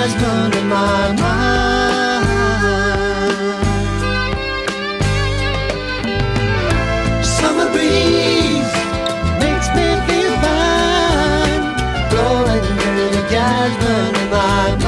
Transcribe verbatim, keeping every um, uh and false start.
jasmine in my mind. Summer breeze makes me feel fine, blowing through the jasmine in my mind.